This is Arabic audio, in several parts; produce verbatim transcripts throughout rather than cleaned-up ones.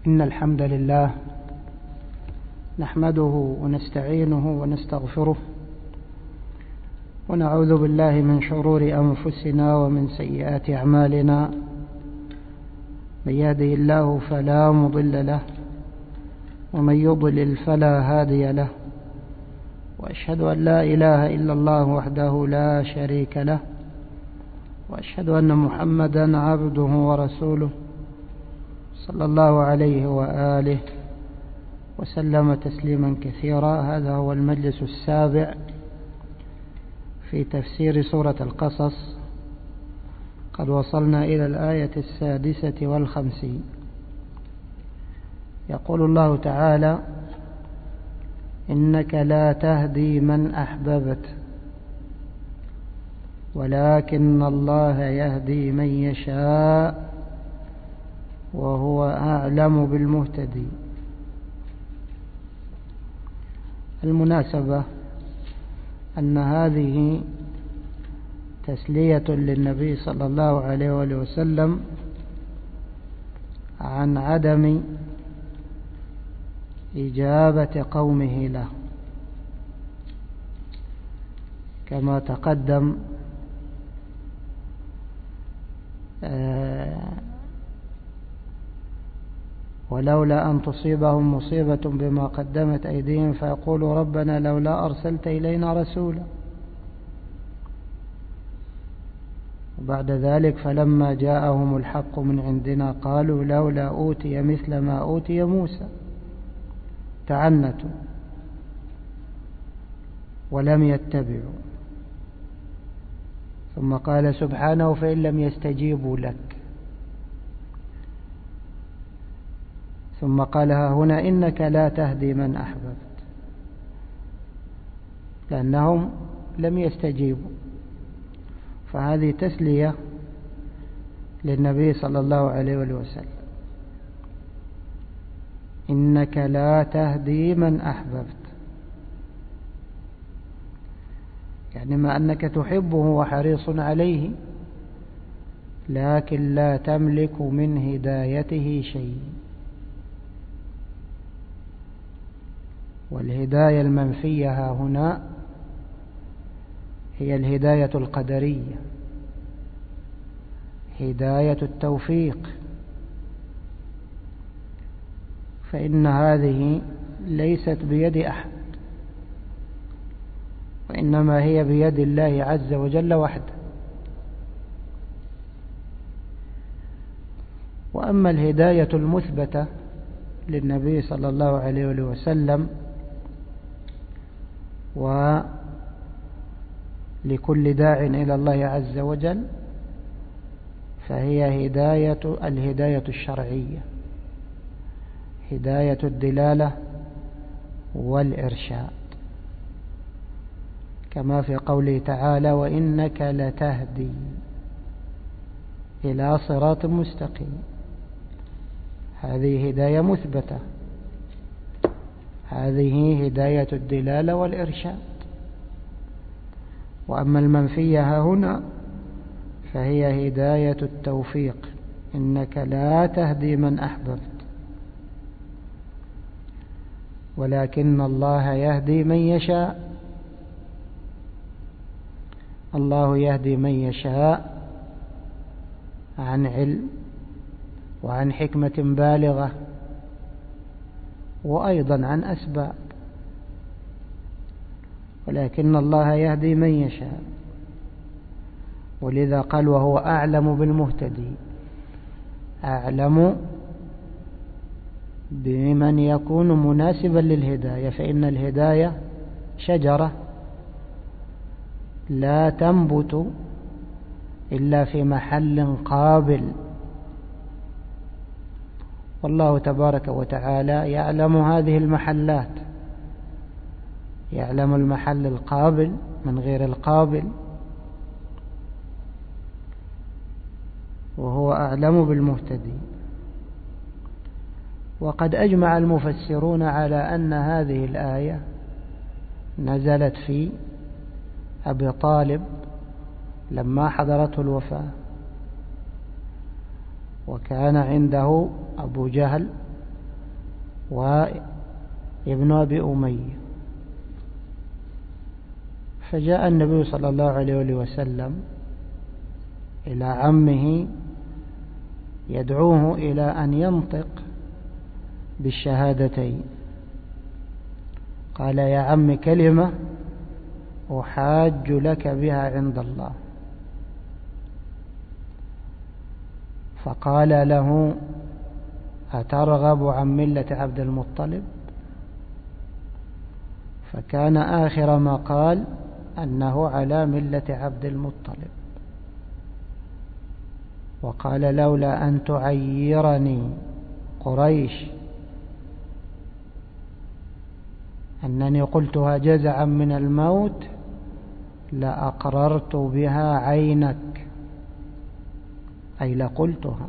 إن الحمد لله نحمده ونستعينه ونستغفره ونعوذ بالله من شرور أنفسنا ومن سيئات أعمالنا. من يهده الله فلا مضل له ومن يضلل فلا هادي له، وأشهد أن لا إله إلا الله وحده لا شريك له، وأشهد أن محمدا عبده ورسوله صلى الله عليه وآله وسلم تسليما كثيرا. هذا هو المجلس السابع في تفسير سورة القصص، قد وصلنا إلى الآية السادسة والخمسين. يقول الله تعالى: إنك لا تهدي من أحببت ولكن الله يهدي من يشاء وهو أعلم بالمهتدين. المناسبة أن هذه تسلية للنبي صلى الله عليه وآله وسلم عن عدم إجابة قومه له، كما تقدم آه ولولا أن تصيبهم مصيبة بما قدمت أيديهم فيقولوا ربنا لولا أرسلت إلينا رسولا. وبعد ذلك فلما جاءهم الحق من عندنا قالوا لولا أوتي مثل ما أوتي موسى، تعنتوا ولم يتبعوا. ثم قال سبحانه: فإن لم يستجيبوا لك. ثم قال: ها هنا إنك لا تهدي من أحببت، لأنهم لم يستجيبوا. فهذه تسلية للنبي صلى الله عليه وسلم. إنك لا تهدي من أحببت، يعني ما أنك تحبه وحريص عليه، لكن لا تملك من هدايته شيء. والهداية المنفية ها هنا هي الهداية القدرية، هداية التوفيق، فإن هذه ليست بيد أحد، وإنما هي بيد الله عز وجل وحده. وأما الهداية المثبتة للنبي صلى الله عليه وسلم ولكل داع إلى الله عز وجل، فهي هداية الهداية الشرعية، هداية الدلالة والإرشاد، كما في قوله تعالى: وإنك لتهدي إلى صراط مستقيم. هذه هداية مثبتة، هذه هداية الدلالة والإرشاد. وأما المنفية هنا فهي هداية التوفيق، إنك لا تهدي من أحببت ولكن الله يهدي من يشاء. الله يهدي من يشاء عن علم وعن حكمة بالغة، وأيضا عن أسباب، ولكن الله يهدي من يشاء. ولذا قال: وهو أعلم بالمهتدين، أعلم بمن يكون مناسبا للهداية. فإن الهداية شجرة لا تنبت إلا في محل قابل، والله تبارك وتعالى يعلم هذه المحلات، يعلم المحل القابل من غير القابل، وهو أعلم بالمهتدين. وقد أجمع المفسرون على أن هذه الآية نزلت في أبي طالب لما حضرته الوفاة، وكان عنده أبو جهل وابن أبي أمية. فجاء النبي صلى الله عليه وسلم إلى عمه يدعوه إلى أن ينطق بالشهادتين. قال: يا عم، كلمة أحاج لك بها عند الله. فقال له: أترغب عن ملة عبد المطلب؟ فكان آخر ما قال أنه على ملة عبد المطلب. وقال: لولا أن تعيرني قريش أنني قلتها جزعا من الموت لأقررت بها عينك، أي لقلتها.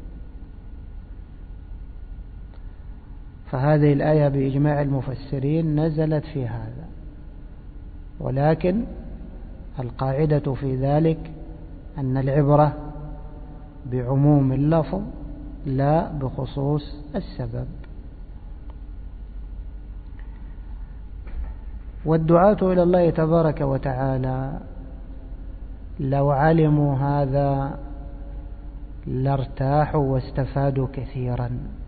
فهذه الآية بإجماع المفسرين نزلت في هذا، ولكن القاعدة في ذلك أن العبرة بعموم اللفظ لا بخصوص السبب. والدعاة إلى الله تبارك وتعالى لو علموا هذا لارتاحوا واستفادوا كثيرا،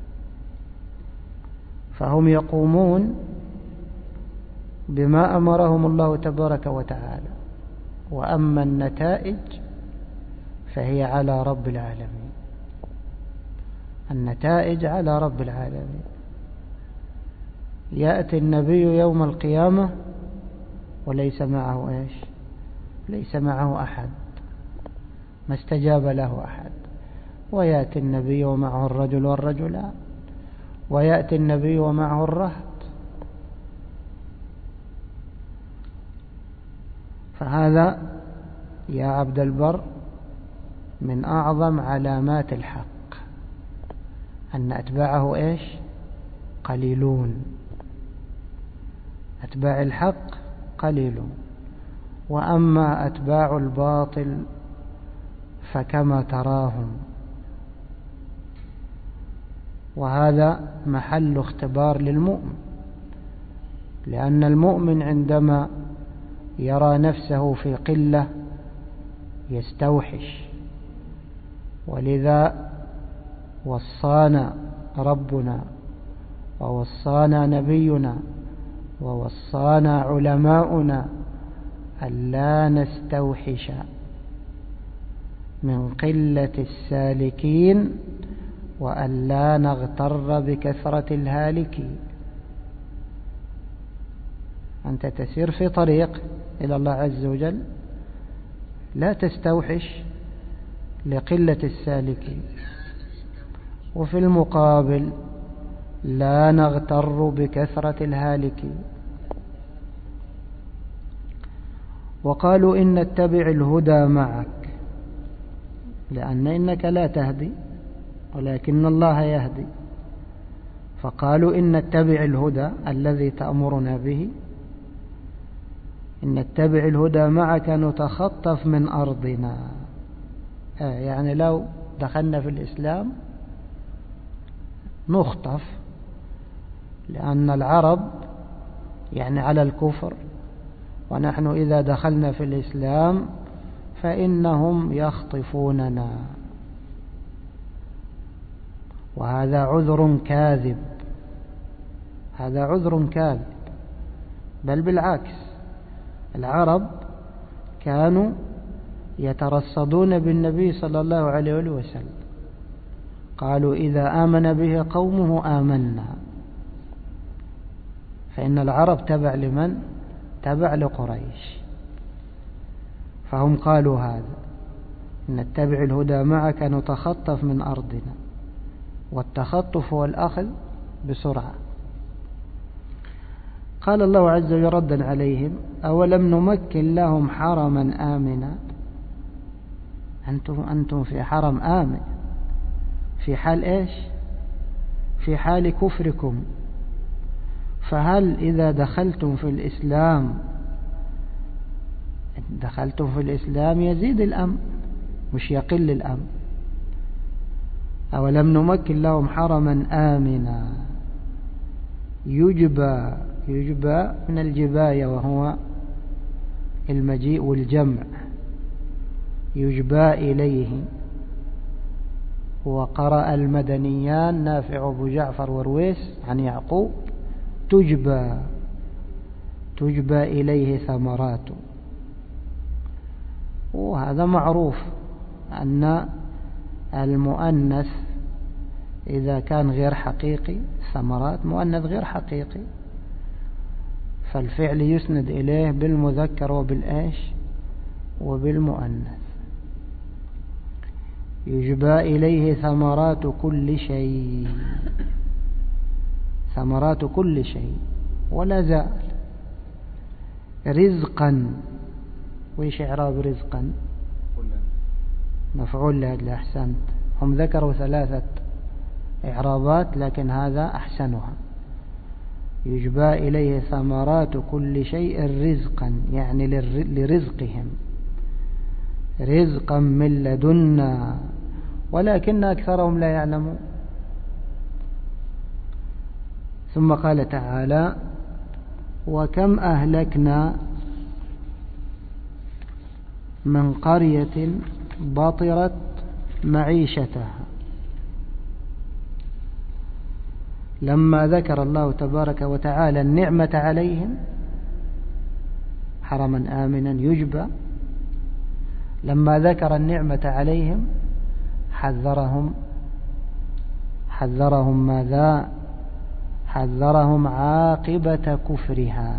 فهم يقومون بما أمرهم الله تبارك وتعالى، وأما النتائج فهي على رب العالمين. النتائج على رب العالمين. يأتي النبي يوم القيامة وليس معه إيش؟ ليس معه أحد، ما استجاب له أحد. ويأتي النبي ومعه الرجل والرجلان، ويأتي النبي ومعه الرهط. فهذا يا عبد البر من أعظم علامات الحق، أن أتباعه إيش؟ قليلون. أتباع الحق قليلون، وأما أتباع الباطل فكما تراهم. وهذا محل اختبار للمؤمن، لأن المؤمن عندما يرى نفسه في قلة يستوحش. ولذا وصانا ربنا ووصانا نبينا ووصانا علماؤنا ألا نستوحش من قلة السالكين وألا نغتر بكثرة الهالكين. أنت تسير في طريق إلى الله عز وجل، لا تستوحش لقلة السالكين، وفي المقابل لا نغتر بكثرة الهالكين. وقالوا إن نتبع الهدى معك، لأن إنك لا تهدي ولكن الله يهدي. فقالوا إن نتبع الهدى الذي تأمرنا به، إن نتبع الهدى معك نتخطف من أرضنا. يعني لو دخلنا في الإسلام نخطف، لأن العرب يعني على الكفر، ونحن إذا دخلنا في الإسلام فإنهم يخطفوننا. وهذا عذر كاذب، هذا عذر كاذب. بل بالعكس، العرب كانوا يترصدون بالنبي صلى الله عليه وسلم، قالوا إذا آمن به قومه آمنا. فإن العرب تبع لمن؟ تبع لقريش. فهم قالوا هذا، نتبع الهدى معك نتخطف من أرضنا. والتخطف هو الأخذ بسرعة. قال الله عز وجل ردا عليهم: أولم نمكن لهم حرما آمنا. أنتم, أنتم في حرم آمن، في حال إيش؟ في حال كفركم. فهل إذا دخلتم في الإسلام دخلتم في الإسلام يزيد الأمن مش يقل الأمن؟ أولم نمكن لهم حرما آمنا يجبى، يجبى من الجباية وهو المجيء والجمع. يجبى إليه. وقرأ المدنيان نافع أبو جعفر ورويس عن يعقوب تجبى، تجبى إليه ثمرات. وهذا معروف أن المؤنث إذا كان غير حقيقي، ثمرات مؤنث غير حقيقي، فالفعل يسند إليه بالمذكر وبالإيش وبالمؤنث. يجبى إليه ثمرات كل شيء، ثمرات كل شيء ولا زال. رزقا، وإيش إعراب رزقا؟ مفعول لأجل. أحسنت. هم ذكروا ثلاثة إعرابات لكن هذا أحسنها. يجبى إليه ثمرات كل شيء رزقا، يعني لرزقهم، رزقا من لدنا ولكن أكثرهم لا يعلمون. ثم قال تعالى وكم أهلكنا من قرية بطرت معيشتها. لما ذكر الله تبارك وتعالى النعمة عليهم حرما آمنا يجبى، لما ذكر النعمة عليهم حذرهم، حذرهم ماذا؟ حذرهم عاقبة كفرها.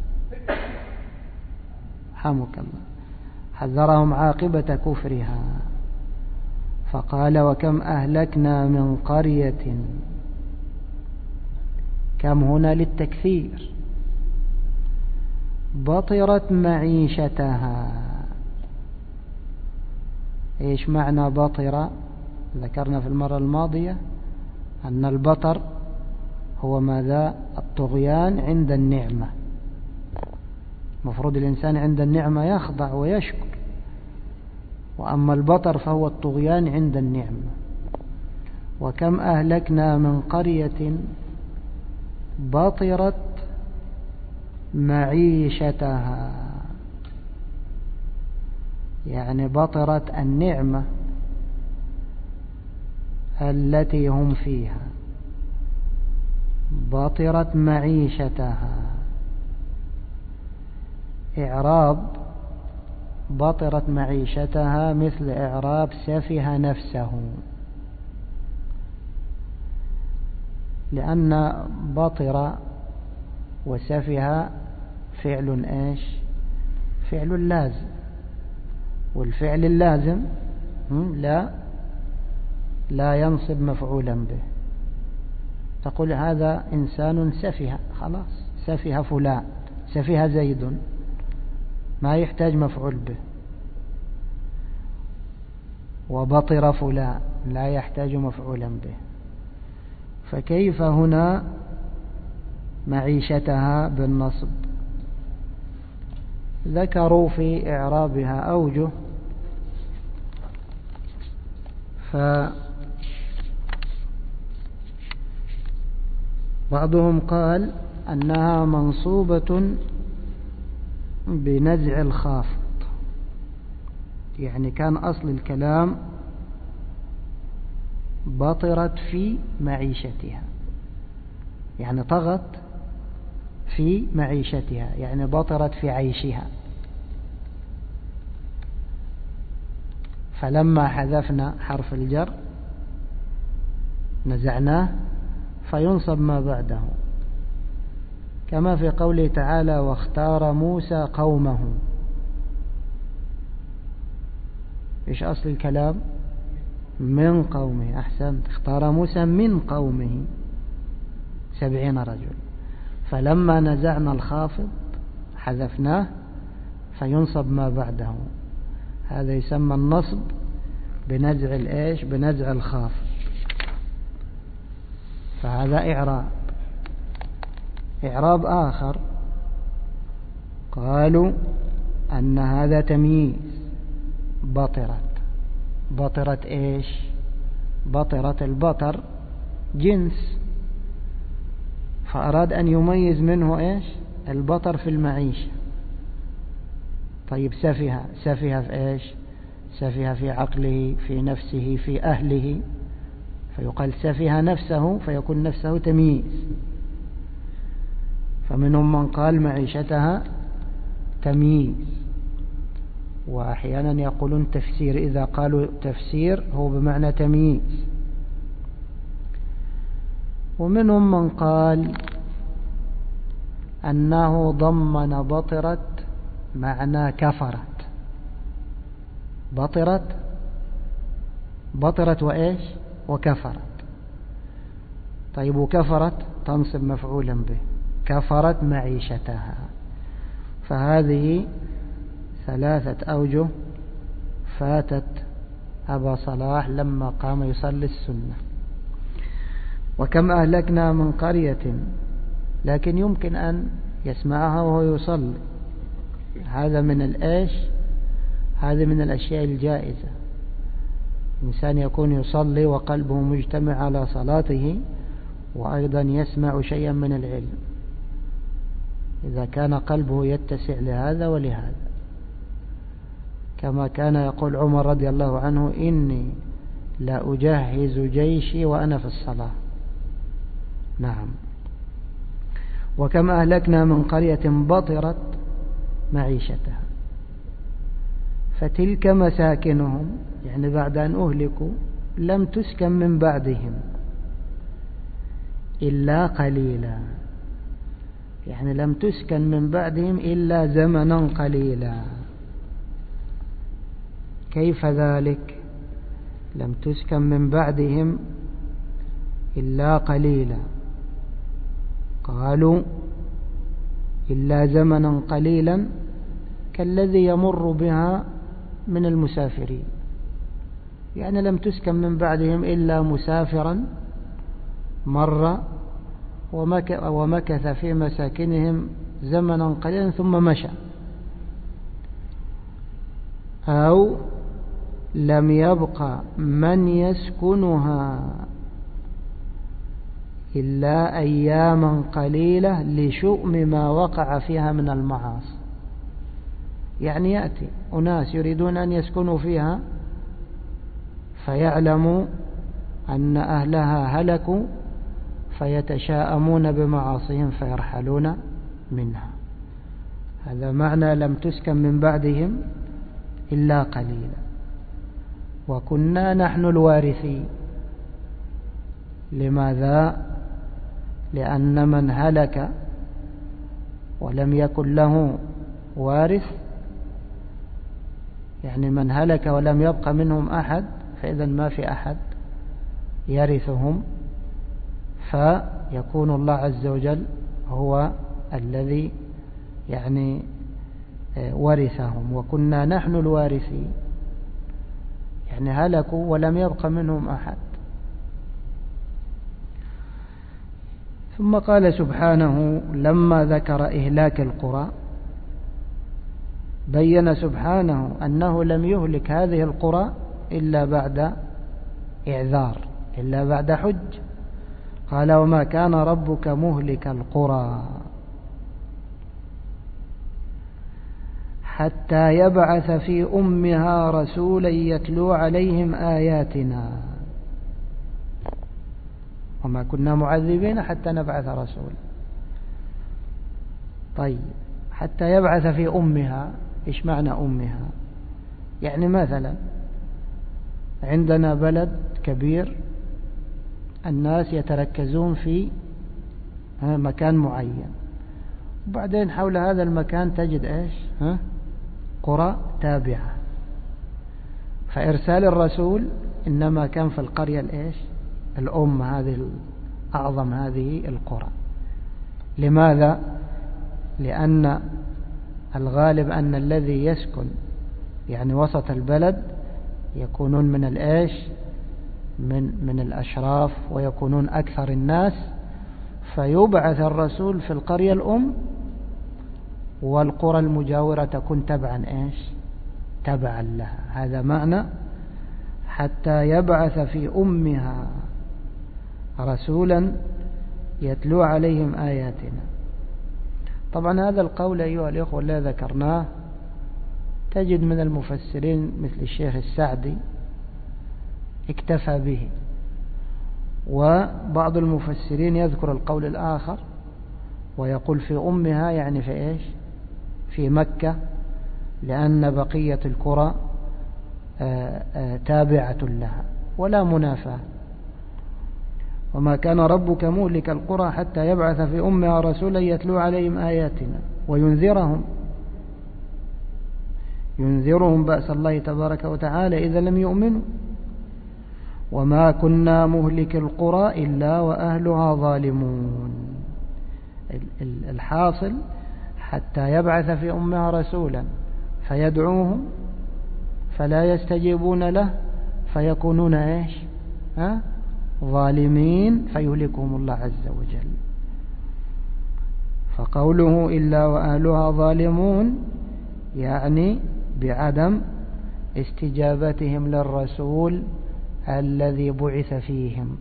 حمك الله. حذرهم عاقبة كفرها، فقال وكم أهلكنا من قرية. كم هنا للتكثير. بطرت معيشتها. ايش معنى بطرة؟ ذكرنا في المرة الماضية أن البطر هو ماذا؟ الطغيان عند النعمة. مفروض الإنسان عند النعمة يخضع ويشكر، وأما البطر فهو الطغيان عند النعمة. وكم أهلكنا من قرية بطرت معيشتها، يعني بطرت النعمة التي هم فيها، بطرت معيشتها. إعراب بطرت معيشتها مثل إعراب سفه نفسه، لأن بطر وسفه فعل إيش؟ فعل لازم، والفعل اللازم لا لا ينصب مفعولا به. تقول هذا إنسان سفه، خلاص سفه فلان، سفه زيد، ما يحتاج مفعول به. وبطر فلان لا يحتاج مفعولا به. فكيف هنا معيشتها بالنصب؟ ذكروا في إعرابها أوجه، فبعضهم قال أنها منصوبة بنزع الخافض، يعني كان أصل الكلام بطرت في معيشتها، يعني طغت في معيشتها، يعني بطرت في عيشها. فلما حذفنا حرف الجر نزعناه فينصب ما بعده، كما في قوله تعالى واختار موسى قومه. إيش أصل الكلام؟ من قومه. أحسنت. اختار موسى من قومه سبعين رجل، فلما نزعنا الخافض حذفناه فينصب ما بعده. هذا يسمى النصب بنزع الإيش؟ بنزع الخافض. فهذا إعراب. إعراب آخر قالوا أن هذا تمييز. بطرت، بطرت إيش؟ بطرت البطر جنس، فأراد أن يميز منه إيش؟ البطر في المعيشة. طيب سفه سفه في إيش؟ سفه في عقله، في نفسه، في أهله، فيقال سفه نفسه، فيكون نفسه تمييز. فمنهم من قال معيشتها تمييز، وأحيانا يقولون تفسير، إذا قالوا تفسير هو بمعنى تمييز. ومنهم من قال أنه ضمن بطرت معنى كفرت. بطرت بطرت وإيش؟ وكفرت. طيب وكفرت تنصب مفعولا به، كفرت معيشتها. فهذه ثلاثة أوجه فاتت أبا صلاح لما قام يصلي السنة. وكم أهلكنا من قرية، لكن يمكن أن يسمعها وهو يصلي، هذا من الإيش؟ هذا من الأشياء الجائزة. الإنسان يكون يصلي وقلبه مجتمع على صلاته، وأيضا يسمع شيئا من العلم، إذا كان قلبه يتسع لهذا ولهذا، كما كان يقول عمر رضي الله عنه: إني لا أجهز جيشي وأنا في الصلاة. نعم. وكما أهلكنا من قرية بطرت معيشتها، فتلك مساكنهم، يعني بعد أن أهلكوا لم تسكن من بعدهم إلا قليلا، يعني لم تسكن من بعدهم إلا زمنا قليلا. كيف ذلك؟ لم تسكن من بعدهم إلا قليلا. قالوا إلا زمنا قليلا كالذي يمر بها من المسافرين، يعني لم تسكن من بعدهم إلا مسافرا مر ومكث في مساكنهم زمنا قليلا ثم مشى، أو لم يبق من يسكنها إلا أياما قليلة لشؤم ما وقع فيها من المعاصي. يعني يأتي أناس يريدون أن يسكنوا فيها، فيعلموا أن أهلها هلكوا، فيتشاءمون بمعاصيهم فيرحلون منها. هذا معنى لم تسكن من بعدهم إلا قليلا. وكنا نحن الوارثين. لماذا؟ لأن من هلك ولم يكن له وارث، يعني من هلك ولم يبق منهم أحد، فإذا ما في أحد يرثهم، فيكون الله عز وجل هو الذي يعني ورثهم. وكنا نحن الوارثين، يعني هلكوا ولم يبق منهم أحد. ثم قال سبحانه لما ذكر إهلاك القرى، بين سبحانه أنه لم يهلك هذه القرى إلا بعد إعذار، إلا بعد حج. قال وما كان ربك مهلك القرى حتى يبعث في أمها رسولا يتلو عليهم آياتنا وما كنا معذبين حتى نبعث رسولا. طيب، حتى يبعث في أمها، إيش معنى أمها؟ يعني مثلا عندنا بلد كبير، الناس يتركزون في مكان معين، وبعدين حول هذا المكان تجد إيش؟ ها؟ قرى تابعة. فإرسال الرسول إنما كان في القرية الإيش؟ الأم، هذه أعظم هذه القرى. لماذا؟ لأن الغالب أن الذي يسكن يعني وسط البلد يكونون من الإيش؟ من من الأشراف، ويكونون أكثر الناس، فيبعث الرسول في القرية الأم، والقرى المجاورة تكون تبعا إيش؟ تبعا لها. هذا معنى حتى يبعث في أمها رسولا يتلو عليهم آياتنا. طبعا هذا القول أيها الإخوة الذي ذكرناه تجد من المفسرين مثل الشيخ السعدي اكتفى به، وبعض المفسرين يذكر القول الآخر ويقول في أمها، يعني في إيش؟ في مكة، لأن بقية القرى تابعة لها ولا منافاة. وما كان ربك مهلك القرى حتى يبعث في أمها رسولا يتلو عليهم آياتنا وينذرهم ينذرهم بأس الله تبارك وتعالى إذا لم يؤمنوا. وما كنا مهلك القرى إلا وأهلها ظالمون. الحاصل حتى يبعث في أمها رسولا فيدعوهم فلا يستجيبون له فيكونون إيش؟ ها؟ ظالمين فيهلكهم الله عز وجل. فقوله إلا وأهلها ظالمون يعني بعدم استجابتهم للرسول الذي بعث فيهم.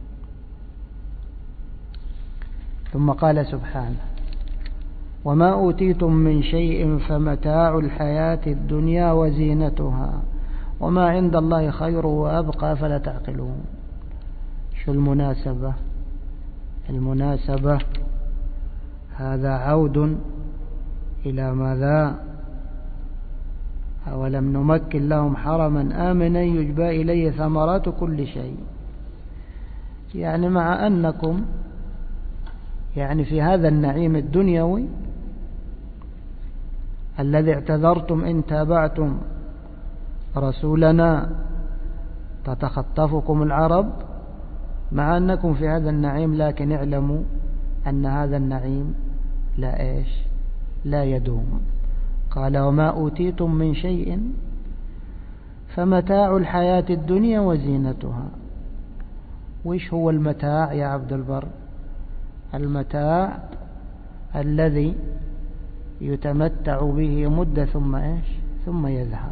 ثم قال سبحانه وما أوتيتم من شيء فمتاع الحياة الدنيا وزينتها وما عند الله خير وأبقى فلا تعقلون. شو المناسبة؟ المناسبة هذا عود إلى ماذا؟ أولم نمكن لهم حرما آمنا يجبى إليه ثمرات كل شيء. يعني مع أنكم يعني في هذا النعيم الدنيوي الذي اعتذرتم إن تابعتم رسولنا تتخطفكم العرب، مع أنكم في هذا النعيم، لكن اعلموا أن هذا النعيم لا إيش؟ لا يدوم. قال وما أوتيتم من شيء فمتاع الحياة الدنيا وزينتها. وإيش هو المتاع يا عبد البر؟ المتاع الذي يتمتع به مدة ثم إيش؟ ثم يذهب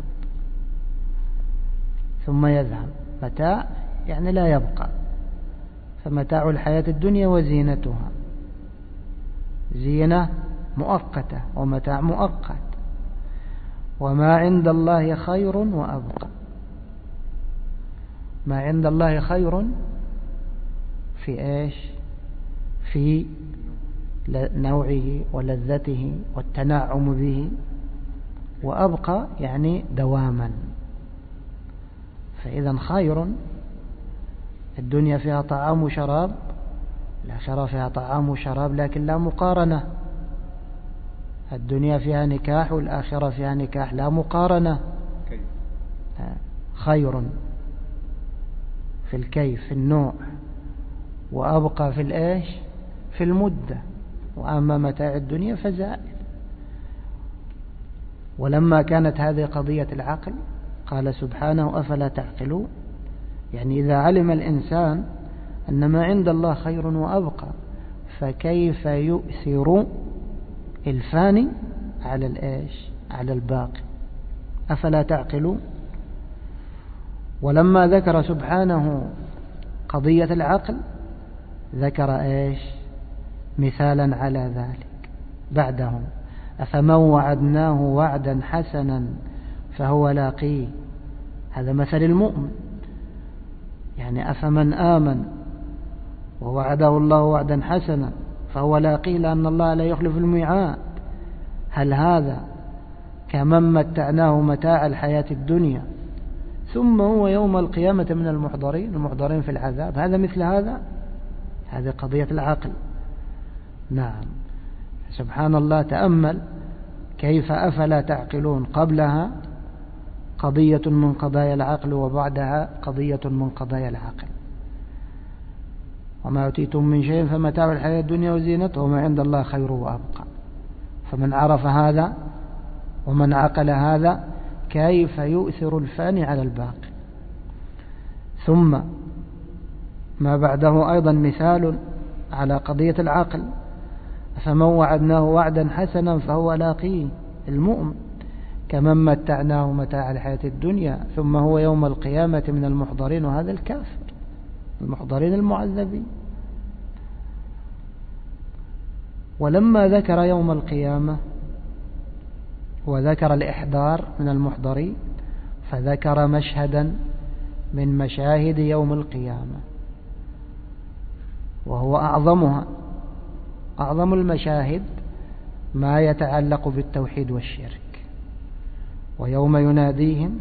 ثم يذهب. متاع يعني لا يبقى. فمتاع الحياة الدنيا وزينتها، زينة مؤقتة ومتاع مؤقت. وما عند الله خير وأبقى. ما عند الله خير في إيش؟ في نوعه ولذته والتنعم به، وأبقى يعني دواما. فإذا خير، الدنيا فيها طعام وشراب، الآخرة فيها طعام وشراب لكن لا مقارنة. الدنيا فيها نكاح والآخرة فيها نكاح لا مقارنة. خير في الكيف، في النوع، وأبقى في الإيش؟ في المدة. وأما متاع الدنيا فزائل. ولما كانت هذه قضية العقل قال سبحانه أفلا تعقلون. يعني إذا علم الإنسان أن ما عند الله خير وأبقى فكيف يؤثر الفاني على الإيش؟ على الباقي. أفلا تعقلون. ولما ذكر سبحانه قضية العقل ذكر إيش؟ مثالا على ذلك بعده أفمن وعدناه وعدا حسنا فهو لاقيه. هذا مثل المؤمن. يعني أفمن آمن ووعده الله وعدا حسنا فهو لاقيه لأن الله لا يخلف الميعاد. هل هذا كمن متعناه متاع الحياة الدنيا ثم هو يوم القيامة من المحضرين المحضرين في العذاب؟ هذا مثل هذا؟ هذه قضية العقل. نعم. سبحان الله. تأمل كيف أفلا تعقلون قبلها قضية من قضايا العقل وبعدها قضية من قضايا العقل. وما أوتيتم من شيء فمتاع الحياة الدنيا وزينته وما عند الله خير وأبقى. فمن عرف هذا ومن عقل هذا كيف يؤثر الفاني على الباقي. ثم ما بعده أيضا مثال على قضية العقل. فمن وعدناه وعدا حسنا فهو لاقيه، المؤمن، كمن متعناه متاع الحياة الدنيا ثم هو يوم القيامة من المحضرين، وهذا الكافر، المحضرين المعذبين. ولما ذكر يوم القيامة وذكر الإحضار من المحضرين فذكر مشهدا من مشاهد يوم القيامة وهو أعظمها. أعظم المشاهد ما يتعلق بالتوحيد والشرك. ويوم يناديهم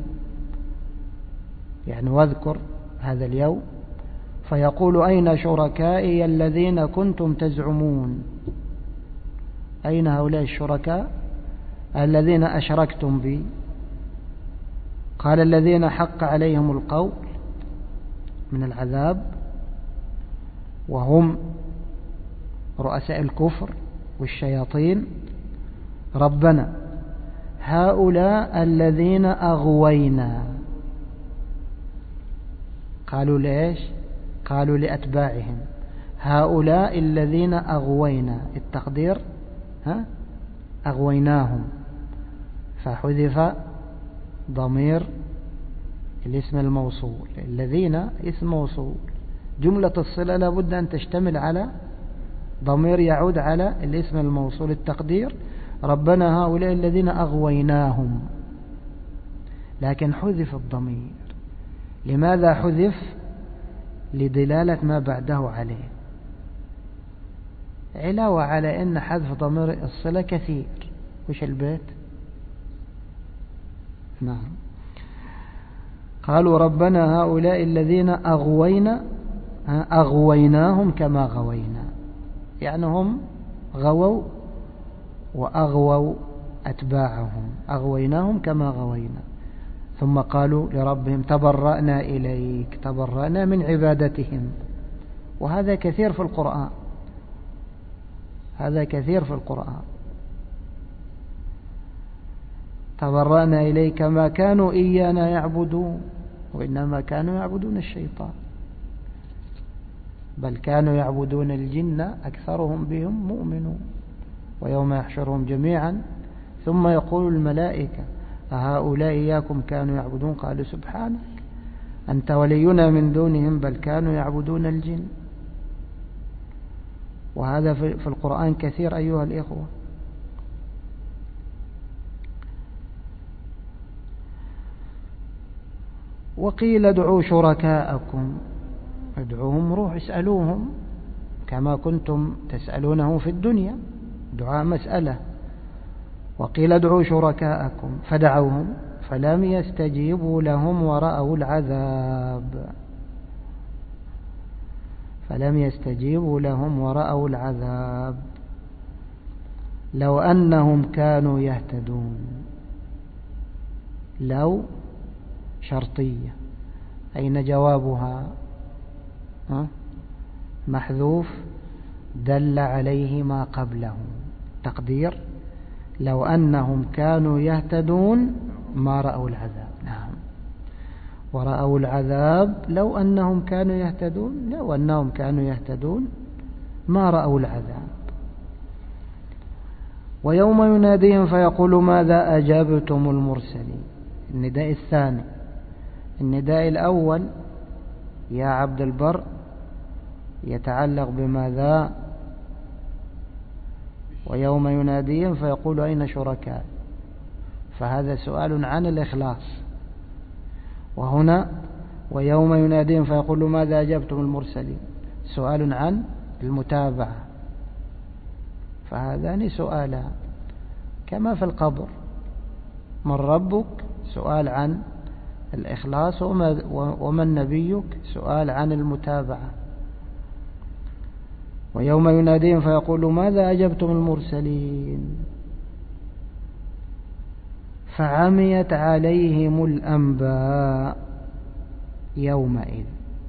يعني واذكر هذا اليوم فيقول أين شركائي الذين كنتم تزعمون. أين هؤلاء الشركاء الذين أشركتم بي؟ قال الذين حق عليهم القول من العذاب وهم رؤساء الكفر والشياطين ربنا هؤلاء الذين أغوينا. قالوا ليش؟ قالوا لأتباعهم هؤلاء الذين أغوينا. التقدير ها أغويناهم فحذف ضمير الاسم الموصول. الذين اسم موصول جملة الصلة لابد أن تشتمل على ضمير يعود على الاسم الموصول. التقدير ربنا هؤلاء الذين أغويناهم لكن حذف الضمير. لماذا حذف؟ لدلالة ما بعده عليه علاوة على أن حذف ضمير الصلة كثير. وش البيت؟ نعم قالوا ربنا هؤلاء الذين أغوينا أغويناهم كما غوينا يعني هم غووا وأغووا أتباعهم. أغويناهم كما غوينا. ثم قالوا لربهم تبرأنا إليك. تبرأنا من عبادتهم. وهذا كثير في القرآن. هذا كثير في القرآن. تبرأنا إليك ما كانوا إيانا يعبدون وإنما كانوا يعبدون الشيطان بل كانوا يعبدون الجن أكثرهم بهم مؤمنون. ويوم يحشرهم جميعا ثم يقول الملائكة أهؤلاء إياكم كانوا يعبدون قالوا سبحانك أنت ولينا من دونهم بل كانوا يعبدون الجن. وهذا في القرآن كثير أيها الإخوة. وقيل ادعوا شركاءكم. ادعوهم روح اسألوهم كما كنتم تسألونه في الدنيا. دعاء مسألة. وقيل ادعوا شركاءكم فدعوهم فلم يستجيبوا لهم ورأوا العذاب. فلم يستجيبوا لهم ورأوا العذاب لو أنهم كانوا يهتدون. لو شرطية أين جوابها؟ محذوف دل عليه ما قبله. تقدير لو أنهم كانوا يهتدون ما رأوا العذاب. نعم ورأوا العذاب لو أنهم كانوا يهتدون. لو أنهم كانوا يهتدون ما رأوا العذاب. ويوم يناديهم فيقول ماذا أجابتم المرسلين. النداء الثاني. النداء الأول يا عبد البر يتعلق بماذا؟ ويوم يناديهم فيقول أين شركاء. فهذا سؤال عن الإخلاص. وهنا ويوم يناديهم فيقول ماذا أجبتم المرسلين سؤال عن المتابعة. فهذان سؤالان كما في القبر. من ربك سؤال عن الإخلاص ومن نبيك سؤال عن المتابعة. ويوم يناديهم فيقول ماذا أجبتم المرسلين فعميت عليهم الأنباء يومئذ.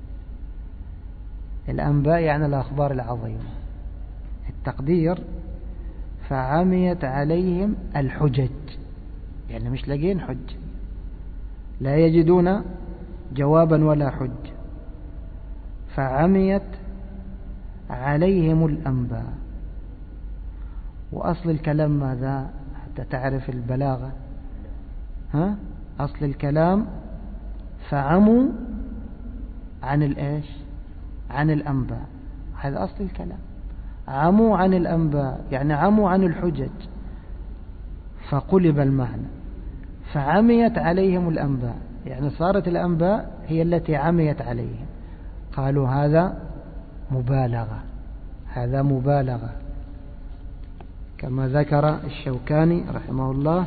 الأنباء يعني الأخبار العظيمة. التقدير فعميت عليهم الحجج يعني مش لاقين حج لا يجدون جوابا ولا حج. فعميت عليهم الأنباء. وأصل الكلام ماذا حتى تعرف البلاغة؟ ها أصل الكلام فعموا عن الإيش؟ عن الأنباء. هذا أصل الكلام. عموا عن الأنباء يعني عموا عن الحجج، فقلب المعنى، فعميت عليهم الأنباء، يعني صارت الأنباء هي التي عميت عليهم. قالوا هذا مبالغة، هذا مبالغة، كما ذكر الشوكاني رحمه الله: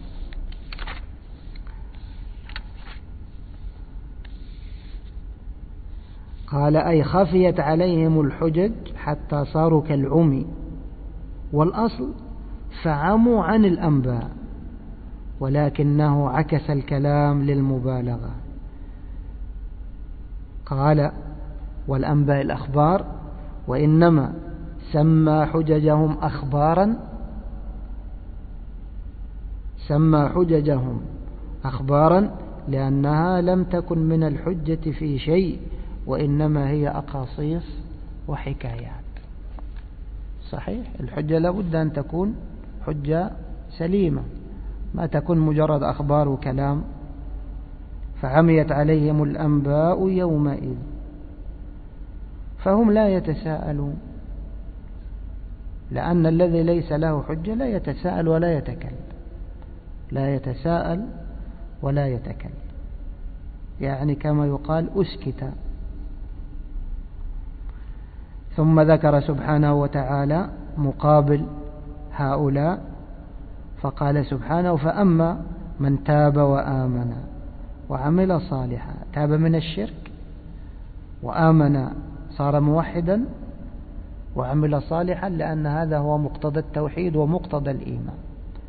قال: أي خفيت عليهم الحجج حتى صاروا كالعمي، والأصل فعموا عن الأنباء، ولكنه عكس الكلام للمبالغة. قال: والأنباء الأخبار، وإنما سمى حججهم أخبارا سمى حججهم أخبارا لأنها لم تكن من الحجة في شيء، وإنما هي أقاصيص وحكايات. صحيح، الحجة لابد أن تكون حجة سليمة، ما تكون مجرد أخبار وكلام. فعميت عليهم الأنباء يومئذ فهم لا يتساءلون، لأن الذي ليس له حجة لا يتساءل ولا يتكلم، لا يتساءل ولا يتكلم، يعني كما يقال أسكت. ثم ذكر سبحانه وتعالى مقابل هؤلاء فقال سبحانه: فأما من تاب وآمن وعمل صالحا، تاب من الشرك وآمن صار موحدا وعمل صالحا، لأن هذا هو مقتضى التوحيد ومقتضى الإيمان،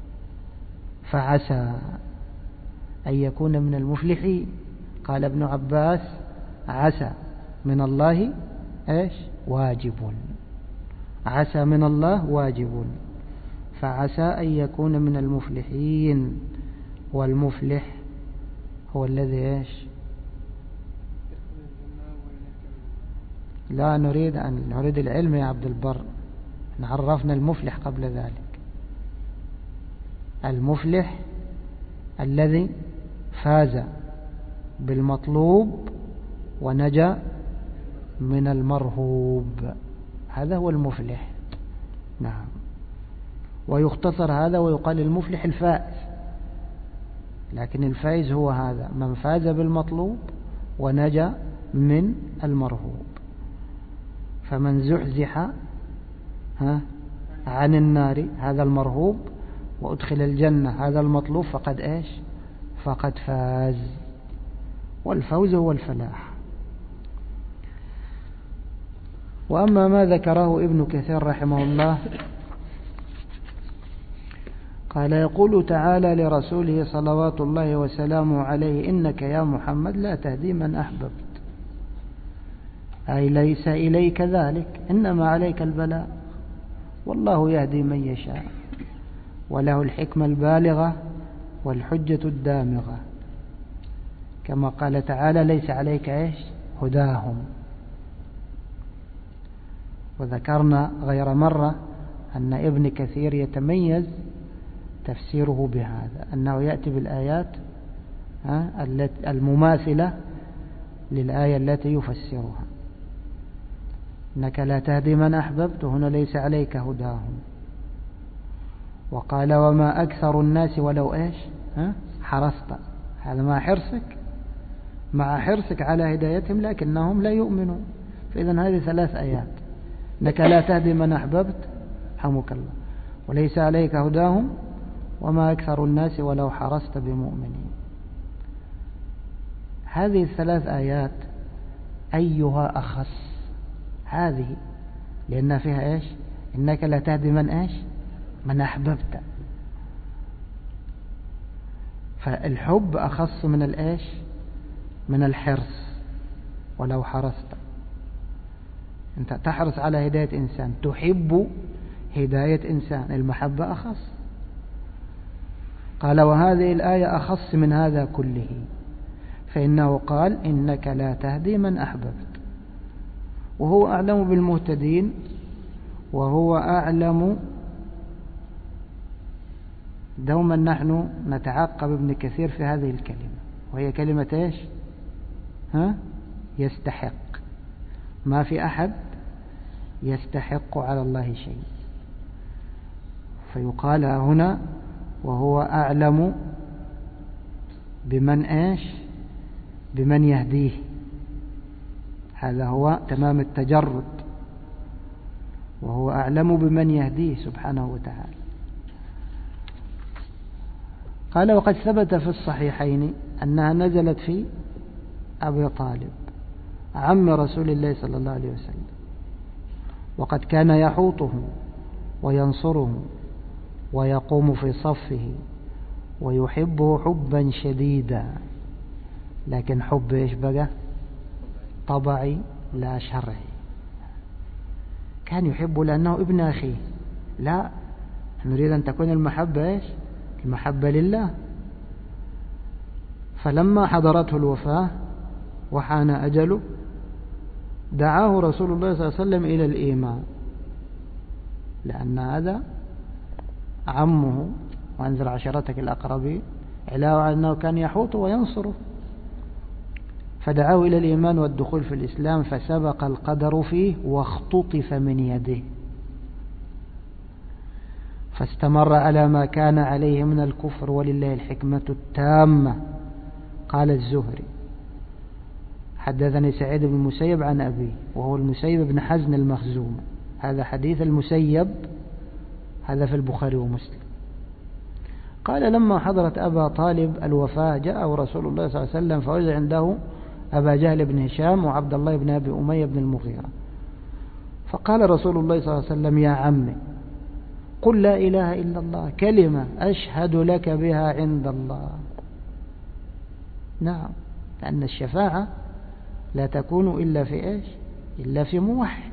فعسى أن يكون من المفلحين. قال ابن عباس: عسى من الله إيش؟ واجب، عسى من الله واجب، فعسى أن يكون من المفلحين. والمفلح هو الذي إيش؟ لا نريد أن نريد العلم يا عبد البر، نعرفنا المفلح قبل ذلك. المفلح الذي فاز بالمطلوب ونجا من المرهوب، هذا هو المفلح. نعم، ويختصر هذا ويقال المفلح الفائز، لكن الفائز هو هذا من فاز بالمطلوب ونجا من المرهوب. فمن زحزح ها عن النار هذا المرهوب وأدخل الجنة هذا المطلوب فقد إيش؟ فقد فاز، والفوز هو الفلاح. وأما ما ذكره ابن كثير رحمه الله قال: يقول تعالى لرسوله صلوات الله وسلامه عليه: إنك يا محمد لا تهدي من أحببت، أي ليس إليك ذلك، إنما عليك البلاغ، والله يهدي من يشاء وله الحكمة البالغة والحجة الدامغة، كما قال تعالى: ليس عليك إيش؟ هداهم. وذكرنا غير مرة أن ابن كثير يتميز تفسيره بهذا، أنه يأتي بالآيات المماثلة للآية التي يفسرها. إنك لا تهدي من أحببت، هنا ليس عليك هداهم. وقال: وما أكثر الناس ولو إيش ها حرصت، هذا مع حرصك مع حرصك على هدايتهم لكنهم لا يؤمنون. فإذن هذه ثلاث آيات: إنك لا تهدي من أحببت رحمك الله، وليس عليك هداهم، وما أكثر الناس ولو حرصت بمؤمنين. هذه الثلاث آيات أيها أخص؟ هذه، لأن فيها إيش؟ إنك لا تهدي من إيش؟ من أحببت. فالحب أخص من الإيش؟ من الحرص. ولو حرصت، أنت تحرص على هداية إنسان، تحب هداية إنسان، المحبة أخص. قال: وهذه الآية أخص من هذا كله، فإنه قال: إنك لا تهدي من أحببت، وهو أعلم بالمهتدين، وهو أعلم. دوما نحن نتعقب ابن كثير في هذه الكلمة، وهي كلمة إيش؟ ها؟ يستحق. ما في أحد يستحق على الله شيء. فيقال هنا وهو أعلم بمن إيش بمن يهديه. هذا هو تمام التجرد، وهو أعلم بمن يهديه سبحانه وتعالى. قال وقد ثبت في الصحيحين أنها نزلت في أبي طالب عم رسول الله صلى الله عليه وسلم، وقد كان يحوطه وينصره ويقوم في صفه ويحبه حبا شديدا. لكن حب إيش بقى؟ طبعي لا شرعي. كان يحبه لأنه ابن أخيه، لا، نريد أن تكون المحبة إيش؟ المحبة لله. فلما حضرته الوفاة وحان أجله دعاه رسول الله صلى الله عليه وسلم إلى الإيمان، لأن هذا عمه وأنذر عشيرتك الأقربين، علاوة على أنه كان يحوطه وينصره، فدعاه إلى الإيمان والدخول في الإسلام، فسبق القدر فيه واختطف من يده، فاستمر على ما كان عليه من الكفر، ولله الحكمة التامة. قال الزهري حدثني سعيد بن المسيب عن أبيه، وهو المسيب بن حزن المخزوم، هذا حديث المسيب، هذا في البخاري ومسلم. قال لما حضرت أبا طالب الوفاة جاءه رسول الله صلى الله عليه وسلم فوجد عنده أبا جهل بن هشام وعبد الله بن أبي أمية بن المغيرة، فقال رسول الله صلى الله عليه وسلم يا عمي قل لا إله إلا الله كلمة أشهد لك بها عند الله. نعم، لأن الشفاعة لا تكون إلا في إيش؟ إلا في موحد،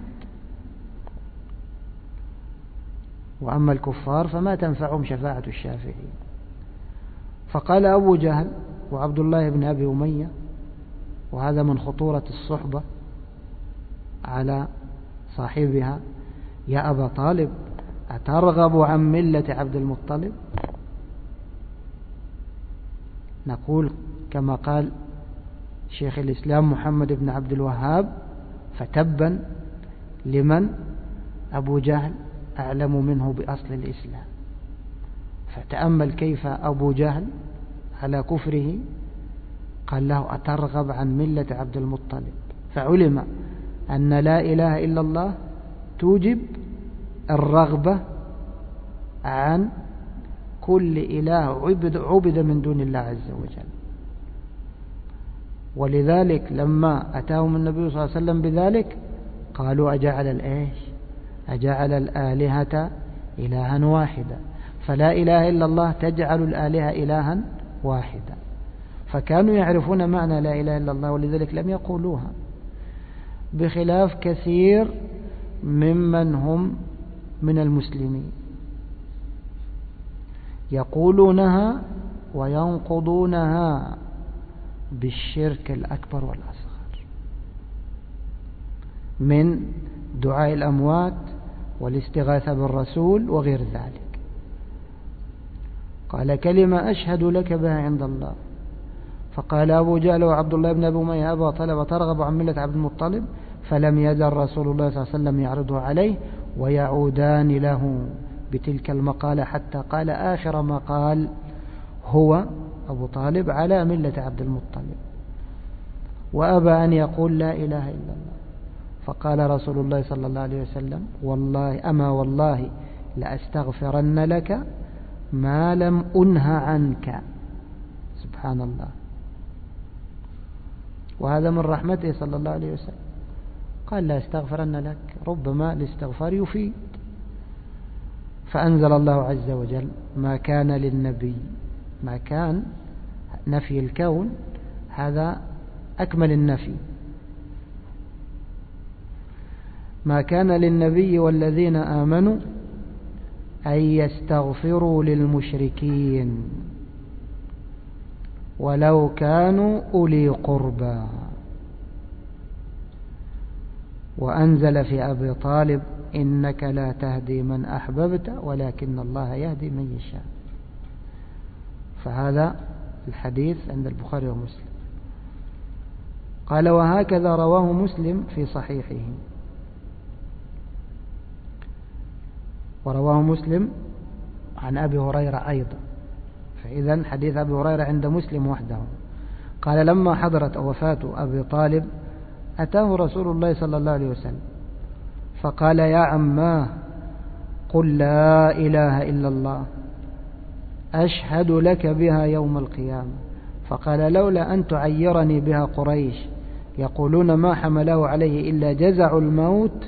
وأما الكفار فما تنفعهم شفاعة الشافعين. فقال أبو جهل وعبد الله بن أبي أمية، وهذا من خطورة الصحبة على صاحبها، يا أبا طالب أترغب عن ملة عبد المطلب؟ نقول كما قال شيخ الإسلام محمد بن عبد الوهاب فتبا لمن أبو جهل أعلم منه بأصل الإسلام. فتأمل كيف أبو جهل على كفره قال له أترغب عن ملة عبد المطلب، فعلم أن لا إله إلا الله توجب الرغبة عن كل إله عبد, عبد من دون الله عز وجل. ولذلك لما أتاهم النبي صلى الله عليه وسلم بذلك قالوا أجعل الإيش أجعل الآلهة إلها واحدا، فلا إله إلا الله تجعل الآلهة إلها واحدا. فكانوا يعرفون معنى لا إله إلا الله، ولذلك لم يقولوها، بخلاف كثير ممن هم من المسلمين يقولونها وينقضونها بالشرك الأكبر والأصغر من دعاء الأموات والاستغاثة بالرسول وغير ذلك. قال كلمة أشهد لك بها عند الله. فقال أبو جهل وعبد الله بن أبي أمية أبا طالب ترغب عن ملة عبد المطلب، فلم يزل رسول الله صلى الله عليه وسلم يعرضه عليه ويعودان له بتلك المقالة حتى قال آخر ما قال هو أبو طالب على ملة عبد المطلب، وأبى أن يقول لا إله إلا الله. فقال رسول الله صلى الله عليه وسلم والله أما والله لأستغفرن لك ما لم أنه عنك. سبحان الله. وهذا من رحمته صلى الله عليه وسلم، قال لا استغفرن لك، ربما الاستغفار يفيد. فأنزل الله عز وجل ما كان للنبي، ما كان نفي الكون، هذا أكمل النفي، ما كان للنبي والذين آمنوا أن يستغفروا للمشركين ولو كانوا أولي قربى. وأنزل في أبي طالب إنك لا تهدي من أحببت ولكن الله يهدي من يشاء. فهذا الحديث عند البخاري ومسلم. قال وهكذا رواه مسلم في صحيحه. ورواه مسلم عن أبي هريرة أيضا، فإذا حديث أبي هريرة عند مسلم وحده. قال لما حضرت وفاة أبي طالب أتاه رسول الله صلى الله عليه وسلم فقال يا عماه قل لا إله إلا الله أشهد لك بها يوم القيامة. فقال لولا أن تعيرني بها قريش يقولون ما حمله عليه إلا جزع الموت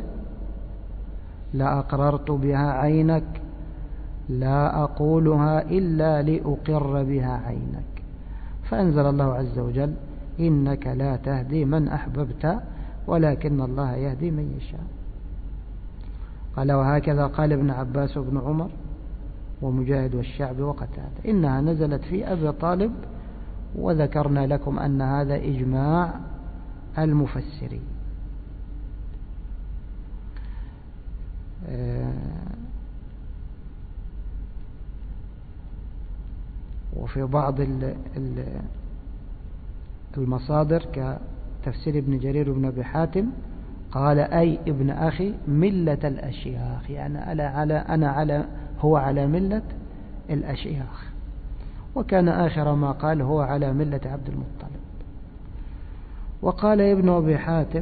لأقررت بها عينك لا أقولها إلا لأقر بها عينك. فأنزل الله عز وجل إنك لا تهدي من أحببت ولكن الله يهدي من يشاء. قال وهكذا قال ابن عباس وابن عمر ومجاهد والشعبي وقتادة إنها نزلت في أبي طالب، وذكرنا لكم أن هذا إجماع المفسرين. وفي بعض المصادر كتفسير ابن جرير بن أبي حاتم قال أي ابن أخي ملة الأشياخ، يعني أنا على, أنا على هو على ملة الأشياخ. وكان آخر ما قال هو على ملة عبد المطلب. وقال ابن أبي حاتم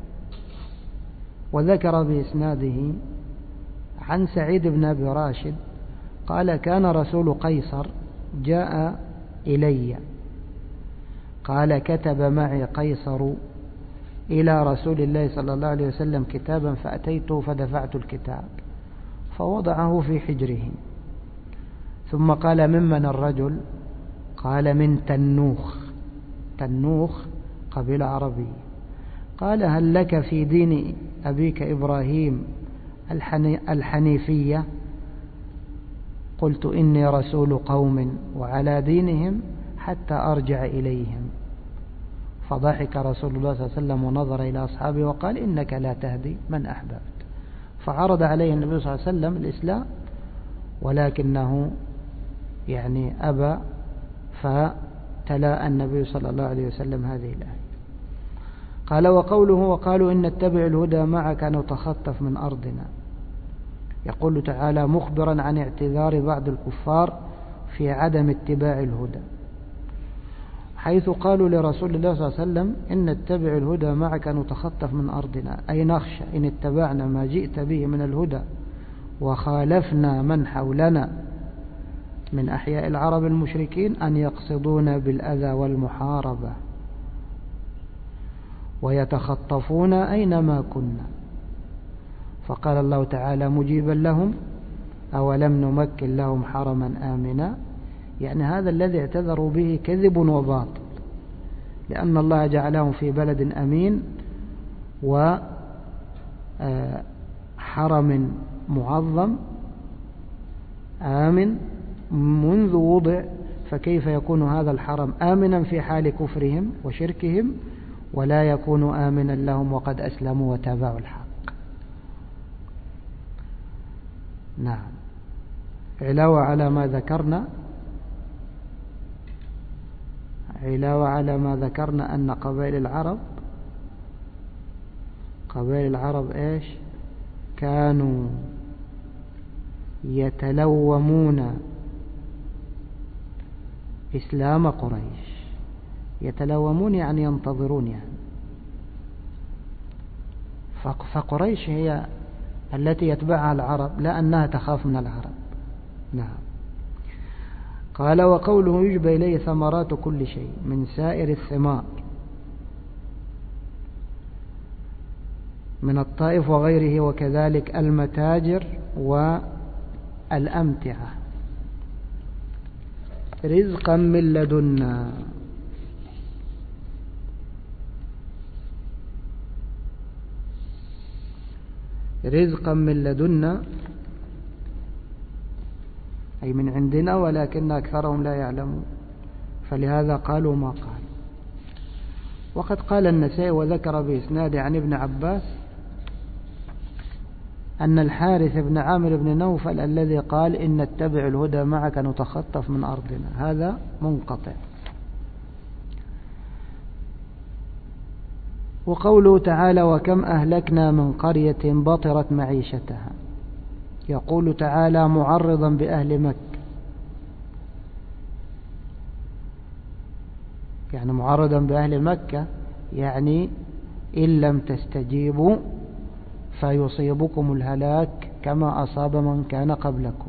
وذكر بإسناده عن سعيد بن أبي راشد قال كان رسول قيصر جاء إلي قال كتب معي قيصر إلى رسول الله صلى الله عليه وسلم كتابا فأتيته فدفعت الكتاب فوضعه في حجره، ثم قال ممن الرجل؟ قال من تنوخ. تنوخ قبيلة عربية. قال هل لك في دين أبيك إبراهيم الحنيفية؟ قلت إني رسول قوم وعلى دينهم حتى أرجع إليهم. فضحك رسول الله صلى الله عليه وسلم ونظر إلى أصحابه وقال إنك لا تهدي من أحببت. فعرض عليه النبي صلى الله عليه وسلم الإسلام ولكنه يعني أبى، فتلا النبي صلى الله عليه وسلم هذه الآية. قال وقوله وقالوا إن نتبع الهدى معك نتخطف من أرضنا، يقول تعالى مخبرا عن اعتذار بعض الكفار في عدم اتباع الهدى، حيث قالوا لرسول الله صلى الله عليه وسلم إن نتبع الهدى معك نتخطف من أرضنا، أي نخشى إن اتبعنا ما جئت به من الهدى وخالفنا من حولنا من أحياء العرب المشركين أن يقصدون بالأذى والمحاربة ويتخطفون أينما كنا. فقال الله تعالى مجيبا لهم أولم نمكن لهم حرما آمنا، يعني هذا الذي اعتذروا به كذب وباطل، لأن الله جعلهم في بلد أمين وحرم معظم آمن منذ وضع، فكيف يكون هذا الحرم آمنا في حال كفرهم وشركهم ولا يكون آمنا لهم وقد أسلموا وتابعوا الحق؟ نعم. علاوة على ما ذكرنا علاوة على ما ذكرنا أن قبائل العرب قبائل العرب إيش كانوا يتلومون إسلام قريش. يتلومون يعني ينتظرون، يعني فقريش هي التي يتبعها العرب لا أنها تخاف من العرب. نعم. قال وقوله يجبى إليه ثمرات كل شيء من سائر الثمار من الطائف وغيره، وكذلك المتاجر والأمتعة رزقا من لدنا. رزقا من لدنا أي من عندنا، ولكن أكثرهم لا يعلمون، فلهذا قالوا ما قال. وقد قال النسائي وذكر بإسناد عن ابن عباس أن الحارث بن عامر بن نوفل الذي قال إن نتبع الهدى معك نتخطف من أرضنا، هذا منقطع. وقوله تعالى وكم أهلكنا من قرية بطرت معيشتها يقول تعالى معرضا بأهل مكة، يعني معرضا بأهل مكة يعني إن لم تستجيبوا فيصيبكم الهلاك كما أصاب من كان قبلكم.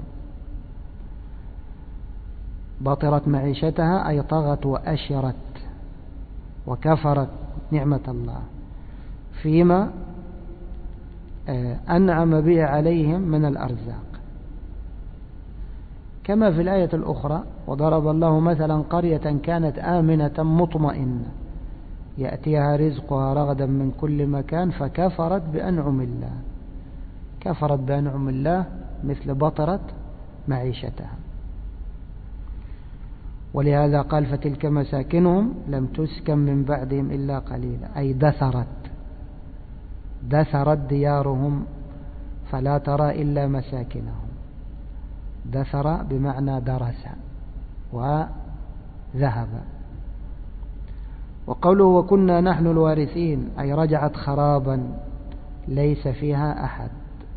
بطرت معيشتها أي طغت وأشرت وكفرت نعمة الله فيما أنعم به عليهم من الأرزاق، كما في الآية الأخرى: وضرب الله مثلا قرية كانت آمنة مطمئنة يأتيها رزقها رغدا من كل مكان فكفرت بأنعم الله. كفرت بأنعم الله مثل بطرت معيشتها. ولهذا قال: فتلك مساكنهم لم تسكن من بعدهم إلا قليلا، أي دثرت دثرت ديارهم فلا ترى إلا مساكنهم. دثر بمعنى درس وذهب. وقوله وكنا نحن الوارثين أي رجعت خرابا ليس فيها أحد،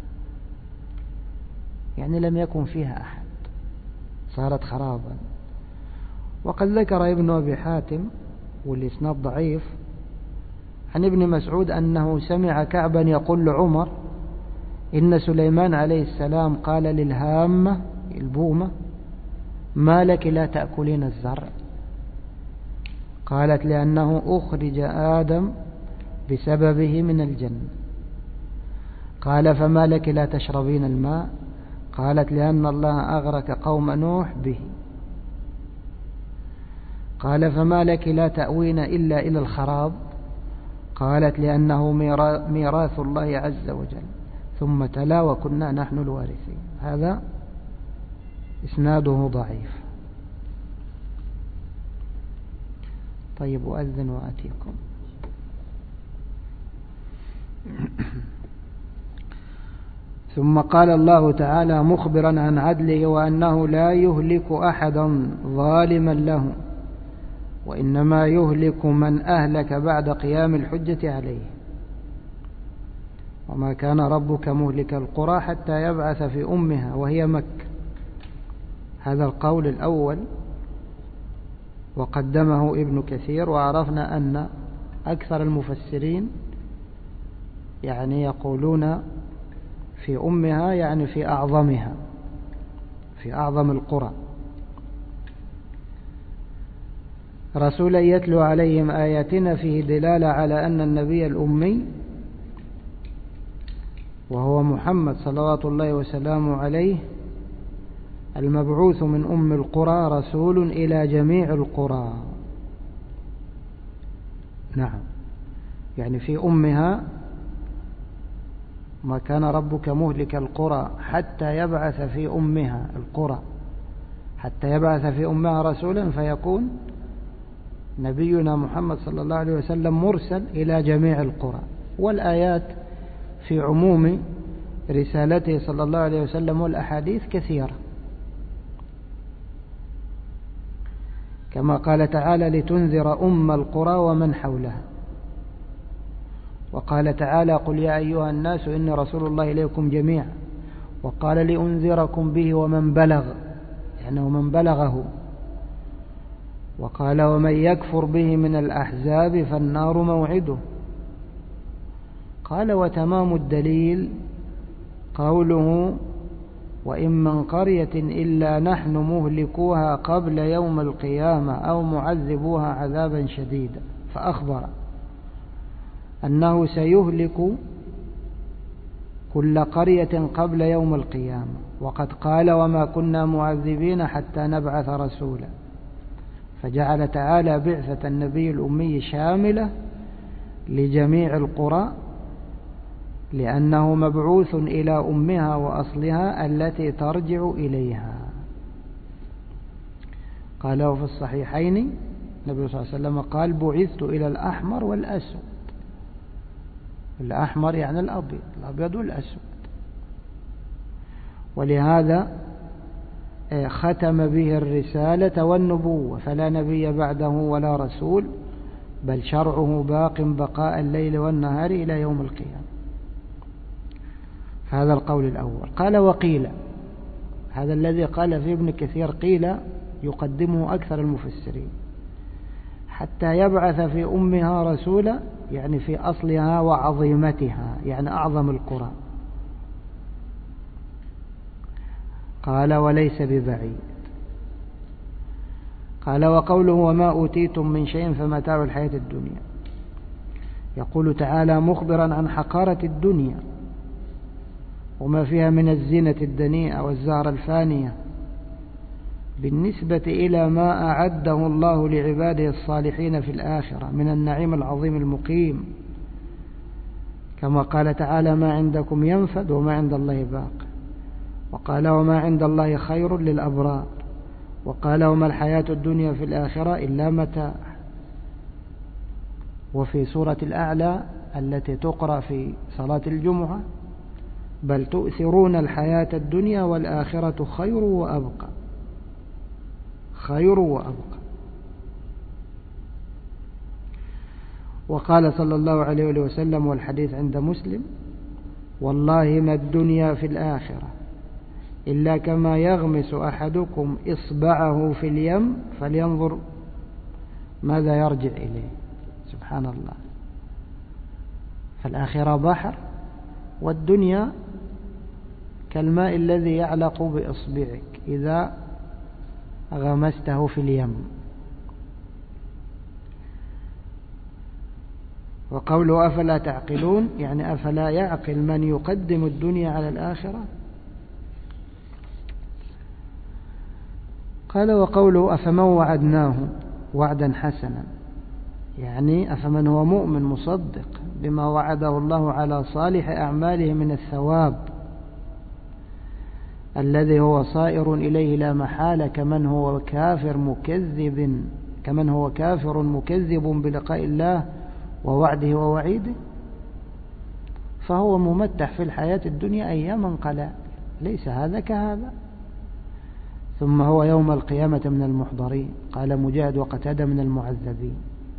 يعني لم يكن فيها أحد، صارت خرابا. وقد ذكر ابن أبي حاتم والإسناد ضعيف عن ابن مسعود أنه سمع كعبا يقول لعمر: إن سليمان عليه السلام قال للهامة البومة: ما لك لا تأكلين الزرع؟ قالت: لأنه أخرج آدم بسببه من الجنة. قال: فما لك لا تشربين الماء؟ قالت: لأن الله أغرق قوم نوح به. قال: فما لك لا تأوين إلا إلى الخراب؟ قالت: لأنه ميراث الله عز وجل. ثم تلا: وكنا نحن الوارثين. هذا إسناده ضعيف. طيب، أؤذن وأتيكم. ثم قال الله تعالى مخبرا عن عدله وأنه لا يهلك أحدا ظالما له، وإنما يهلك من أهلك بعد قيام الحجة عليه. وما كان ربك مهلك القرى حتى يبعث في أمها وهي مكة. هذا القول الأول وقدمه ابن كثير. وعرفنا أن أكثر المفسرين يعني يقولون في أمها يعني في أعظمها، في أعظم القرى. رسولا يتلو عليهم آياتنا فيه دلالة على أن النبي الأمي وهو محمد صلوات الله وسلامه عليه المبعوث من أم القرى رسول إلى جميع القرى. نعم، يعني في أمها ما كان ربك مهلك القرى حتى يبعث في أمها القرى، حتى يبعث في أمها رسولا، فيكون نبينا محمد صلى الله عليه وسلم مرسل إلى جميع القرى. والآيات في عموم رسالته صلى الله عليه وسلم والأحاديث كثيرة، كما قال تعالى لتنذر أم القرى ومن حولها. وقال تعالى قل يا أيها الناس إني رسول الله إليكم جميعا. وقال لأنذركم به ومن بلغ، يعني ومن بلغه. وقال ومن يكفر به من الأحزاب فالنار موعده. قال وتمام الدليل قوله وإن من قرية إلا نحن مهلكوها قبل يوم القيامة أو معذبوها عذابا شديدا، فأخبر أنه سيهلك كل قرية قبل يوم القيامة. وقد قال وما كنا معذبين حتى نبعث رسولا، فجعل تعالى بعثة النبي الأمي شاملة لجميع القرى، لأنه مبعوث إلى أمها وأصلها التي ترجع إليها. قاله في الصحيحين النبي صلى الله عليه وسلم قال بعثت إلى الأحمر والأسود. الأحمر يعني الأبيض، الأبيض والأسود. ولهذا ختم به الرسالة والنبوة، فلا نبي بعده ولا رسول، بل شرعه باق بقاء الليل والنهار إلى يوم القيامة. هذا القول الأول. قال وقيل، هذا الذي قال فيه ابن كثير قيل يقدمه أكثر المفسرين، حتى يبعث في أمها رسولا، يعني في أصلها وعظيمتها، يعني أعظم القرى. قال وليس ببعيد. قال وقوله وما أوتيتم من شيء فمتاع الحياة الدنيا، يقول تعالى مخبرا عن حقارة الدنيا وما فيها من الزينة الدنيئة والزهرة الفانية بالنسبة إلى ما أعده الله لعباده الصالحين في الآخرة من النعيم العظيم المقيم، كما قال تعالى ما عندكم ينفد وما عند الله باق، وقال وما عند الله خير للأبرار، وقال وما الحياة الدنيا في الآخرة إلا متاع. وفي سورة الأعلى التي تقرأ في صلاة الجمعة بل تؤثرون الحياة الدنيا والآخرة خير وأبقى، خير وأبقى. وقال صلى الله عليه وسلم والحديث عند مسلم والله ما الدنيا في الآخرة إلا كما يغمس أحدكم إصبعه في اليم فلينظر ماذا يرجع إليه. سبحان الله. فالآخرة بحر والدنيا كالماء الذي يعلق بإصبعك إذا غمسته في اليم. وقوله أفلا تعقلون يعني أفلا يعقل من يقدم الدنيا على الآخرة. قال وقوله أفمن وعدناه وعدا حسنا، يعني أفمن هو مؤمن مصدق بما وعده الله على صالح أعماله من الثواب الذي هو صائر إليه لا محالة، كمن هو كافر مكذب كمن هو كافر مكذب بلقاء الله ووعده ووعيده، فهو ممتع في الحياة الدنيا أياما قلائل، ليس هذا كهذا، ثم هو يوم القيامة من المحضرين. قال مجاهد وقتادة من المعذبين.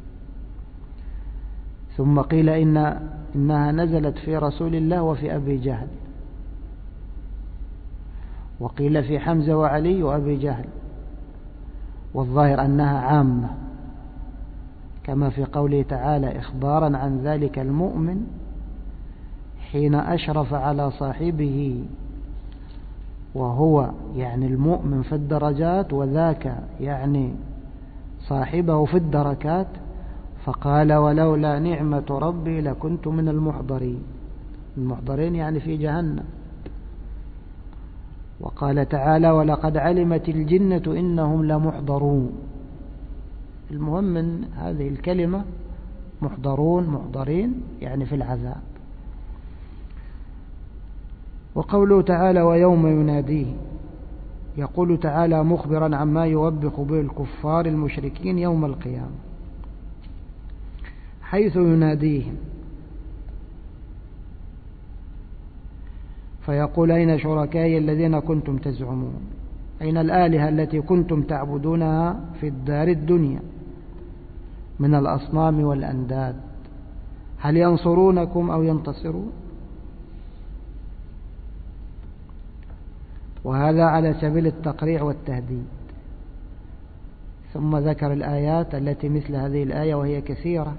ثم قيل إن إنها نزلت في رسول الله وفي أبي جهل، وقيل في حمزة وعلي وأبي جهل، والظاهر أنها عامة كما في قوله تعالى إخبارا عن ذلك المؤمن حين أشرف على صاحبه، وهو يعني المؤمن في الدرجات وذاك يعني صاحبه في الدركات، فقال ولولا نعمة ربي لكنت من المحضرين. المحضرين يعني في جهنم. وقال تعالى ولقد علمت الجنة إنهم لمحضرون. المهم من هذه الكلمة محضرون محضرين يعني في العذاب. وقوله تعالى ويوم يناديه، يقول تعالى مخبرا عما يوبخ به الكفار المشركين يوم القيامة، حيث يناديهم فيقول أين شركائي الذين كنتم تزعمون، أين الآلهة التي كنتم تعبدونها في الدار الدنيا من الأصنام والأنداد، هل ينصرونكم أو ينتصرون؟ وهذا على سبيل التقريع والتهديد. ثم ذكر الآيات التي مثل هذه الآية وهي كثيرة،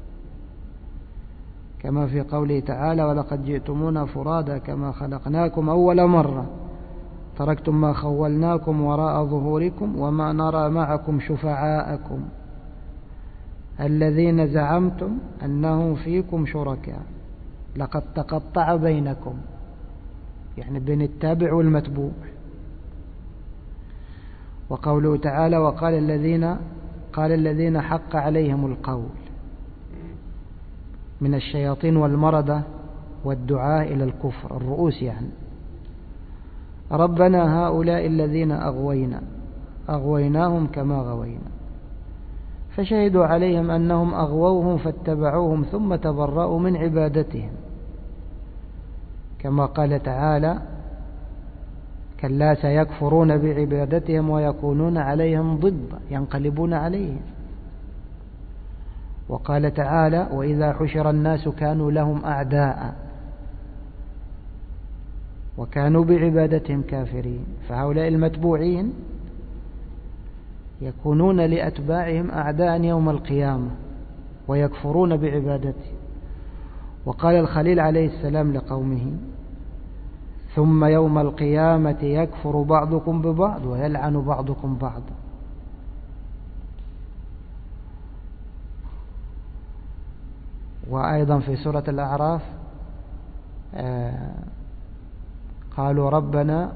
كما في قوله تعالى ولقد جئتمونا فرادا كما خلقناكم أول مرة تركتم ما خولناكم وراء ظهوركم وما نرى معكم شفعاءكم الذين زعمتم أنهم فيكم شركاء لقد تقطع بينكم، يعني بين التابع والمتبوع. وقوله تعالى وقال الذين قال الذين حق عليهم القول من الشياطين والمردة والدعاء إلى الكفر الرؤوس، يعني ربنا هؤلاء الذين أغوينا أغويناهم كما غوينا، فشهدوا عليهم أنهم أغووهم فاتبعوهم ثم تبرأوا من عبادتهم، كما قال تعالى كلا سيكفرون بعبادتهم ويكونون عليهم ضد ينقلبون عليهم. وقال تعالى وإذا حشر الناس كانوا لهم أعداء، وكانوا بعبادتهم كافرين. فهؤلاء المتبوعين يكونون لأتباعهم أعداء يوم القيامة ويكفرون بعبادته. وقال الخليل عليه السلام لقومه: ثم يوم القيامة يكفر بعضكم ببعض ويلعن بعضكم بعضا. وأيضا في سورة الأعراف قالوا ربنا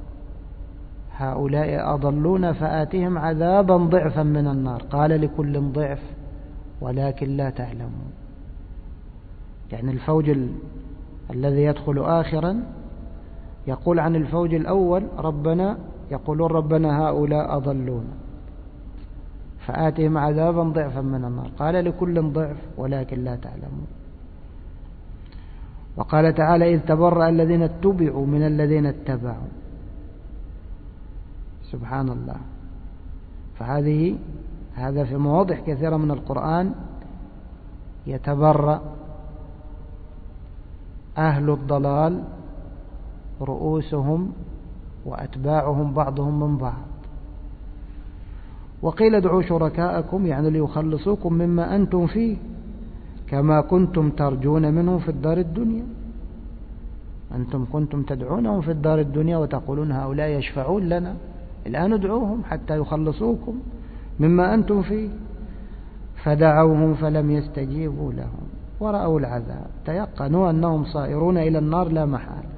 هؤلاء أضلون فآتهم عذابا ضعفا من النار، قال لكل ضعف ولكن لا تعلمون. يعني الفوج ال... الذي يدخل آخرا يقول عن الفوج الأول ربنا يقولون ربنا هؤلاء أضلون فآتهم عذابا ضعفا من النار، قال لكل ضعف ولكن لا تعلمون. وقال تعالى: إذ تبرأ الذين اتبعوا من الذين اتبعوا. سبحان الله. فهذه هذا في مواضع كثيرة من القرآن يتبرأ أهل الضلال رؤوسهم وأتباعهم بعضهم من بعض. وقيل ادعوا شركاءكم يعني ليخلصوكم مما أنتم فيه كما كنتم ترجون منه في الدار الدنيا. أنتم كنتم تدعونهم في الدار الدنيا وتقولون هؤلاء يشفعون لنا، الآن ادعوهم حتى يخلصوكم مما أنتم فيه. فدعوهم فلم يستجيبوا لهم ورأوا العذاب، تيقنوا أنهم صائرون إلى النار لا محالة.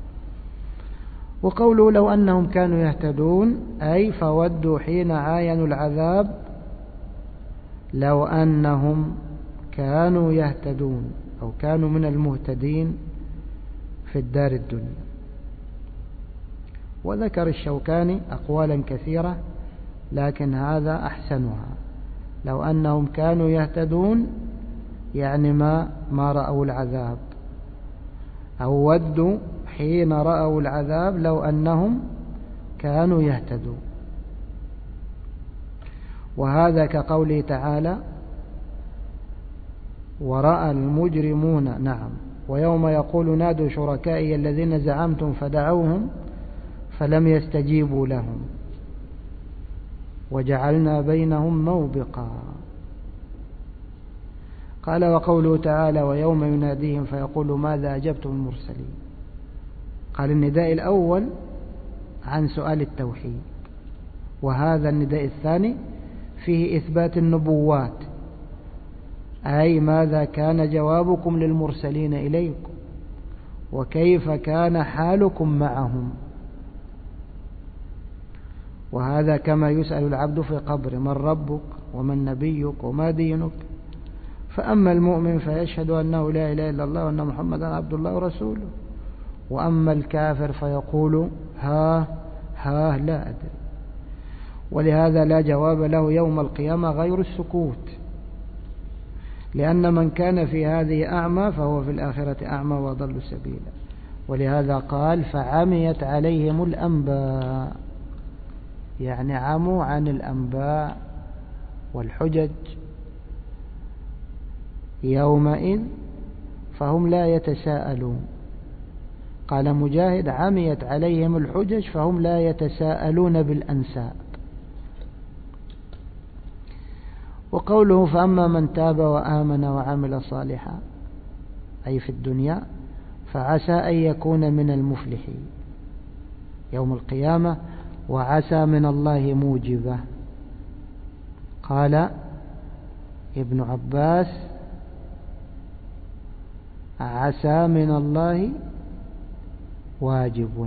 وقولوا لو أنهم كانوا يهتدون أي فودوا حين عاينوا العذاب لو أنهم كانوا يهتدون أو كانوا من المهتدين في الدار الدنيا. وذكر الشوكاني أقوالا كثيرة لكن هذا أحسنها: لو أنهم كانوا يهتدون يعني ما ما رأوا العذاب، أو ودوا حين رأوا العذاب لو أنهم كانوا يهتدون. وهذا كقوله تعالى: ورأى المجرمون نعم ويوم يقول نادوا شركائي الذين زعمتم فدعوهم فلم يستجيبوا لهم وجعلنا بينهم موبقا. قال: وقوله تعالى: ويوم يناديهم فيقول ماذا أجبتم المرسلين. قال النداء الأول عن سؤال التوحيد، وهذا النداء الثاني فيه إثبات النبوات، أي ماذا كان جوابكم للمرسلين إليكم وكيف كان حالكم معهم. وهذا كما يسأل العبد في قبره: من ربك ومن نبيك وما دينك. فأما المؤمن فيشهد أنه لا إله إلا الله وأن محمدا عبد الله ورسوله، وأما الكافر فيقول ها ها لا أدري. ولهذا لا جواب له يوم القيامة غير السكوت، لأن من كان في هذه أعمى فهو في الآخرة أعمى وأضل سبيلا. ولهذا قال: فعميت عليهم الأنباء، يعني عموا عن الأنباء والحجج يومئذ فهم لا يتساءلون. قال مجاهد: عميت عليهم الحجج فهم لا يتساءلون بالأنساب. وقوله: فأما من تاب وآمن وعمل صالحا أي في الدنيا فعسى أن يكون من المفلحين يوم القيامة، وعسى من الله موجبة. قال ابن عباس: عسى من الله واجب.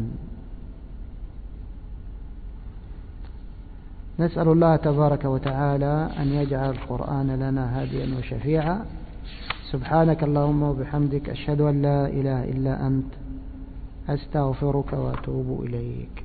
نسأل الله تبارك وتعالى أن يجعل القرآن لنا هاديا وشفيعا. سبحانك اللهم وبحمدك أشهد أن لا إله إلا أنت أستغفرك وأتوب إليك.